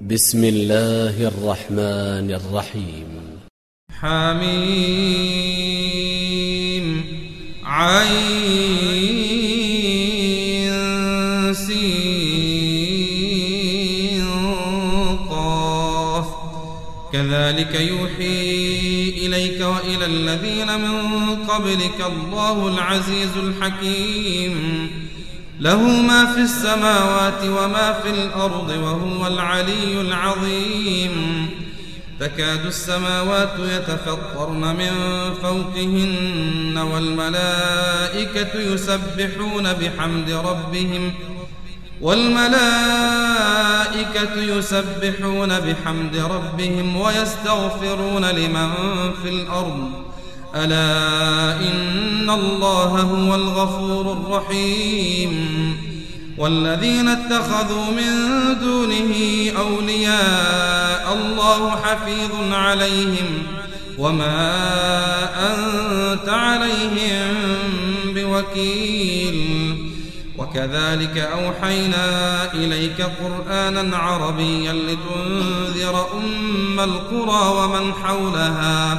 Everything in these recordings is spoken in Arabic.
بسم الله الرحمن الرحيم. حميم عين سين قاف كذلك يوحي إليك وإلى الذين من قبلك الله العزيز الحكيم له ما في السماوات وما في الأرض وهو العلي العظيم. تكاد السماوات يتفطرن من فوقهن والملائكة يسبحون بحمد ربهم ويستغفرون لمن في الأرض ألا إن الله هو الغفور الرحيم. والذين اتخذوا من دونه أولياء الله حفيظ عليهم وما أنت عليهم بوكيل. وكذلك أوحينا إليك قرآنا عربيا لتنذر أم القرى ومن حولها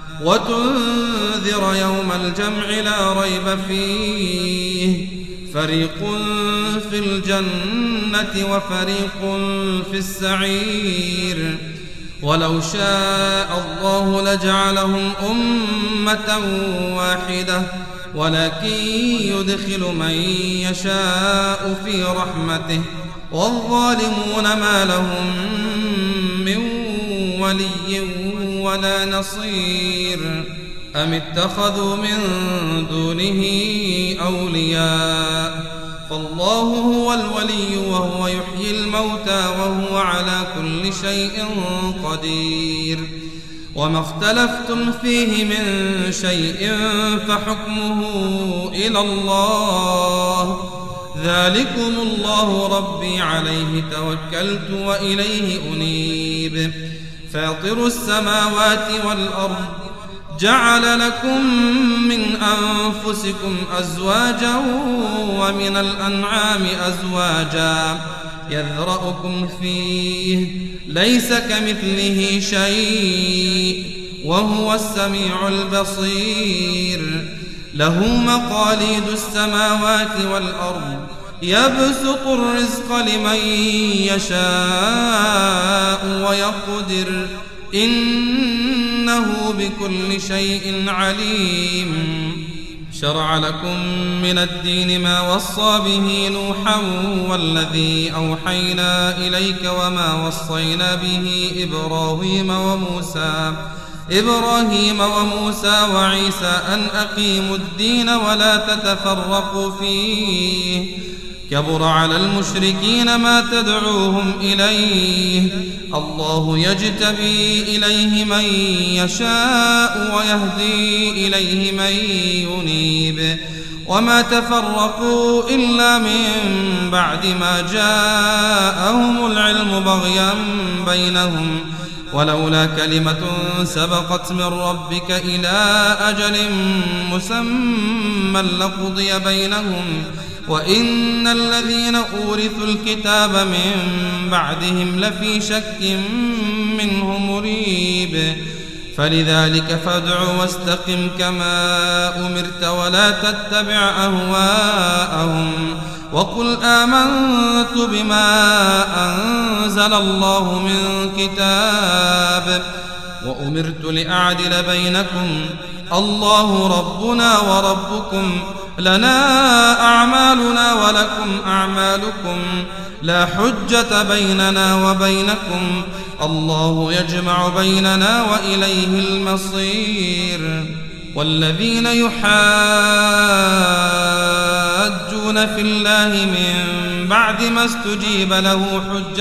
وتنذر يوم الجمع لا ريب فيه فريق في الجنة وفريق في السعير. ولو شاء الله لجعلهم أمة واحدة ولكن يدخل من يشاء في رحمته والظالمون ما لهم من ولي ولا نصير. أم اتخذوا من دونه أولياء فالله هو الولي وهو يحيي الموتى وهو على كل شيء قدير. وما اختلفتم فيه من شيء فحكمه إلى الله ذلكم الله ربي عليه توكلت وإليه أنيب. فاطر السماوات والأرض جعل لكم من أنفسكم أزواجا ومن الأنعام أزواجا يذرأكم فيه ليس كمثله شيء وهو السميع البصير. له مقاليد السماوات والأرض يبسط الرزق لمن يشاء ويقدر إنه بكل شيء عليم. شرع لكم من الدين ما وصى به نوحا والذي أوحينا إليك وما وصينا به إبراهيم وموسى وعيسى أن أقيموا الدين ولا تتفرقوا فيه كبر على المشركين ما تدعوهم إليه. الله يجتبي إليه من يشاء ويهدي إليه من ينيب. وما تفرقوا إلا من بعد ما جاءهم العلم بغيا بينهم ولولا كلمة سبقت من ربك إلى أجل مسمى لقضي بينهم وإن الذين أورثوا الكتاب من بعدهم لفي شك منه مريب. فلذلك فادع واستقم كما أمرت ولا تتبع أهواءهم وقل آمنت بما أنزل الله من كتاب وأمرت لأعدل بينكم الله ربنا وربكم لنا أعمالنا ولكم أعمالكم لا حجة بيننا وبينكم الله يجمع بيننا وإليه المصير. والذين يحاجون في الله من بعد ما استجيب له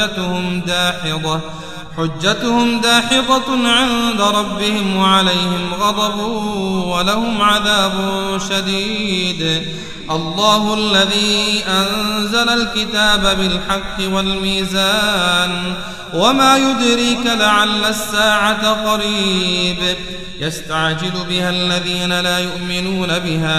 حجتهم داحضة عند ربهم وعليهم غضب ولهم عذاب شديد. الله الذي أنزل الكتاب بالحق والميزان وما يدريك لعل الساعة قريب يستعجل بها الذين لا يؤمنون بها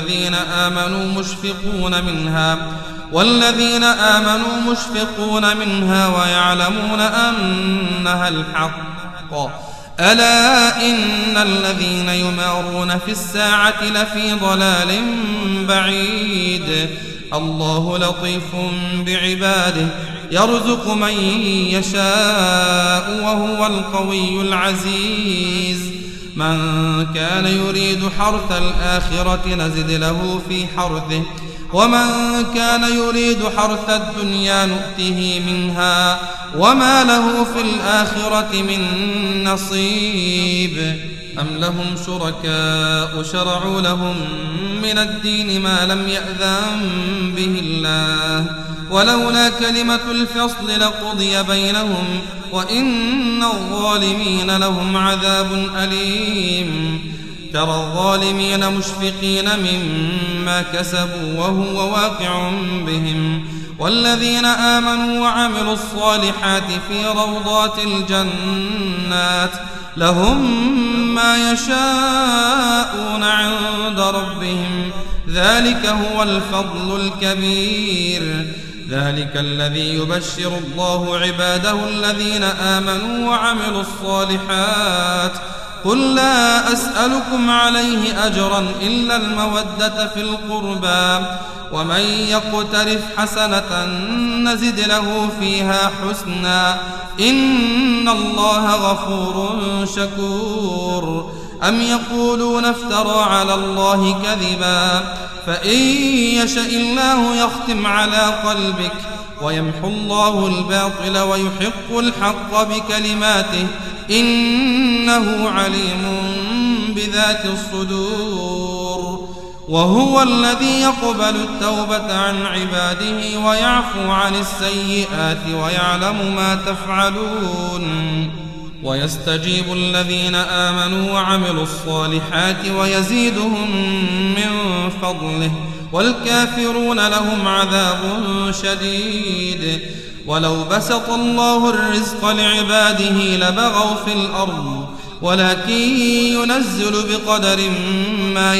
والذين آمنوا مشفقون منها ويعلمون أنها الحق. ألا إن الذين يمارون في الساعة لفي ضلال بعيد. الله لطيف بعباده يرزق من يشاء وهو القوي العزيز. من كان يريد حرث الآخرة نزد له في حرثه ومن كان يريد حرث الدنيا نؤته منها وما له في الآخرة من نصيب. أم لهم شركاء شرعوا لهم من الدين ما لم يأذن به الله ولولا كلمة الفصل لقضي بينهم وإن الظالمين لهم عذاب أليم. ترى الظالمين مشفقين مما كسبوا وهو واقع بهم والذين آمنوا وعملوا الصالحات في روضات الجنات لهم ما يشاءون عند ربهم ذلك هو الفضل الكبير. ذلك الذي يبشر الله عباده الذين آمنوا وعملوا الصالحات. قل لا أسألكم عليه أجرا إلا المودة في القربى ومن يقترف حسنة نزد له فيها حسنا إن الله غفور شكور. أم يقولون افترى على الله كذبا فإن يشأ الله يختم على قلبك ويمحو الله الباطل ويحق الحق بكلماته إنه عليم بذات الصدور. وهو الذي يقبل التوبة عن عباده ويعفو عن السيئات ويعلم ما تفعلون. ويستجيب الذين آمنوا وعملوا الصالحات ويزيدهم من فضله والكافرون لهم عذاب شديد. ولو بسط الله الرزق لعباده لبغوا في الأرض ولكن ينزل بقدر ما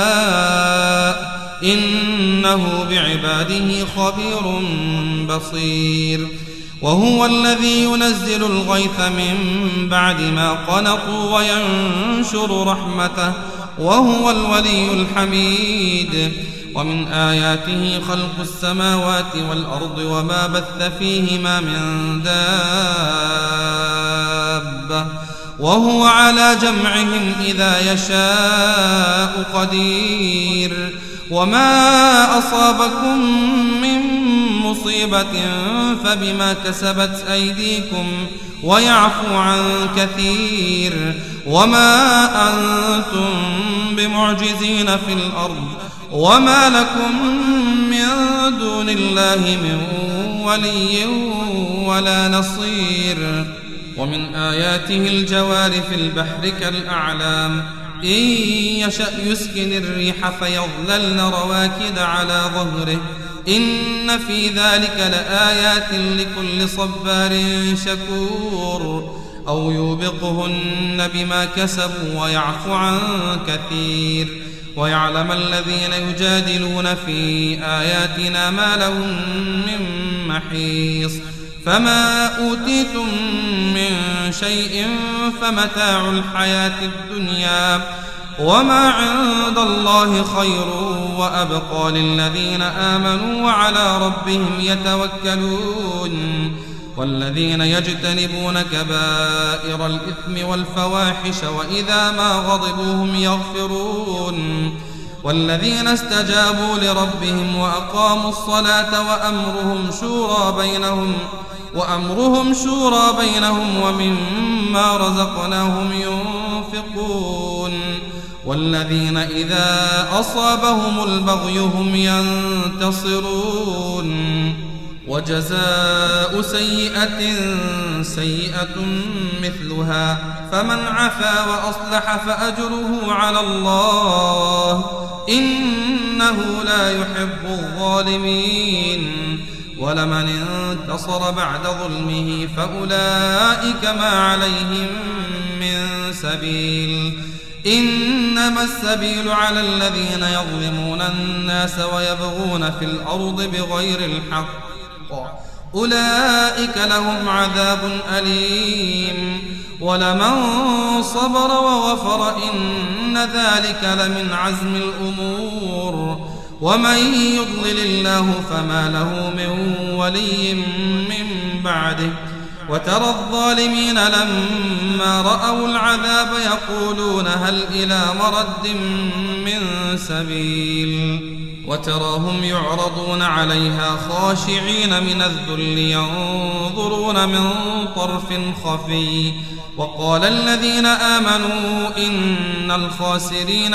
يشاء إنه بعباده خبير بصير. وهو الذي ينزل الغيث من بعد ما قنطوا وينشر رحمته وهو الولي الحميد. ومن آياته خلق السماوات والأرض وما بث فيهما من دابة وهو على جمعهم إذا يشاء قدير. وما أصابكم من مصيبة فبما كسبت أيديكم ويعفو عن كثير. وما أنتم بمعجزين في الأرض وما لكم من دون الله من ولي ولا نصير. ومن آياته الجوار في البحر كالأعلام إن يشأ يسكن الريح فيظللن رواكد على ظهره إن في ذلك لآيات لكل صبار شكور. أو يوبقهن بما كسبوا ويعفو عن كثير. ويعلم الذين يجادلون في آياتنا ما لهم من محيص. فما أوتيتم من شيء فمتاع الحياة الدنيا وما عند الله خير وأبقى للذين آمنوا وعلى ربهم يتوكلون. والذين يجتنبون كبائر الإثم والفواحش وإذا ما غضبوا هم يغفرون. والذين استجابوا لربهم وأقاموا الصلاة وأمرهم شورى بينهم ومما رزقناهم ينفقون. والذين إذا أصابهم البغي هم ينتصرون. وجزاء سيئة سيئة مثلها فمن عفا وأصلح فأجره على الله إنه لا يحب الظالمين. ولمن انتصر بعد ظلمه فأولئك ما عليهم من سبيل إنما السبيل على الذين يظلمون الناس ويبغون في الأرض بغير الحق أولئك لهم عذاب أليم ولمن صبر وغفر إن ذلك لمن عزم الأمور ومن يضلل الله فما له من ولي من بعده وترى الظالمين لما رأوا العذاب يقولون هل إلى مرد من سبيل وتراهم يعرضون عليها خاشعين من الذل ينظرون من طرف خفي وقال الذين آمنوا إن الخاسرين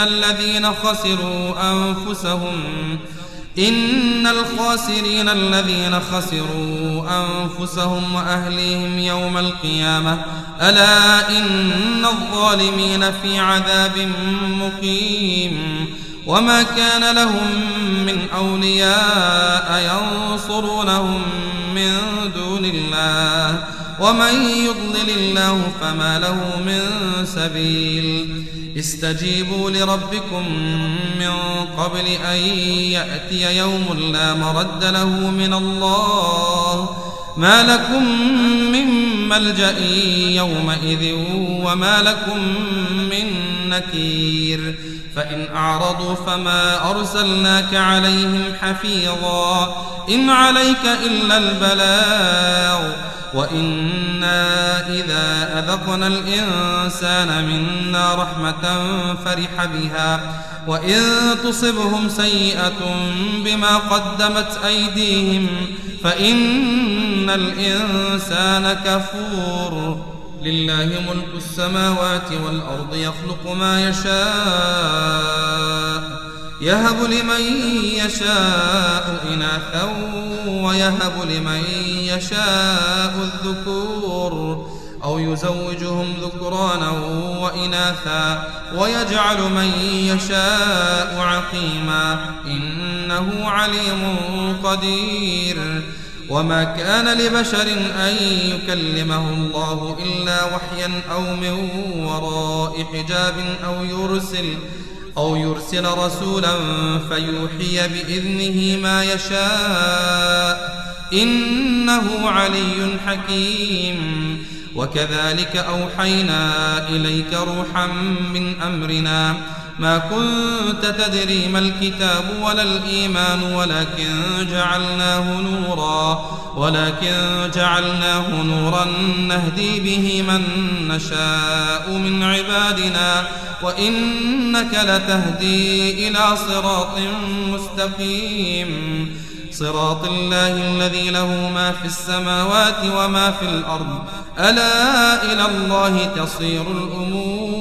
الذين خسروا أنفسهم وأهليهم يوم القيامة ألا إن الظالمين في عذاب مقيم وما كان لهم من أولياء ينصرونهم من دون الله ومن يضلل الله فما له من سبيل استجيبوا لربكم من قبل أن يأتي يوم لا مرد له من الله ما لكم من ملجأ يومئذ وما لكم من نكير فإن أعرضوا فما أرسلناك عليهم حفيظا إن عليك إلا البلاغ وإنا إذا أذقنا الإنسان منا رحمة فرح بها وإن تصبهم سيئة بما قدمت أيديهم فإن الإنسان كفور لله ملك السماوات والأرض يخلق ما يشاء يهب لمن يشاء إناثا ويهب لمن يشاء الذكور أو يزوجهم ذكرانا وإناثا ويجعل من يشاء عقيما إنه عليم قدير وما كان لبشر أن يكلمه الله إلا وحيا أو من وراء حجاب أو يرسل رسولا فيوحي بإذنه ما يشاء إنه علي حكيم وكذلك أوحينا إليك روحا من أمرنا ما كنت تدري ما الكتاب ولا الإيمان ولكن جعلناه نورا نهدي به من نشاء من عبادنا وإنك لتهدي إلى صراط مستقيم صراط الله الذي له ما في السماوات وما في الأرض ألا إلى الله تصير الأمور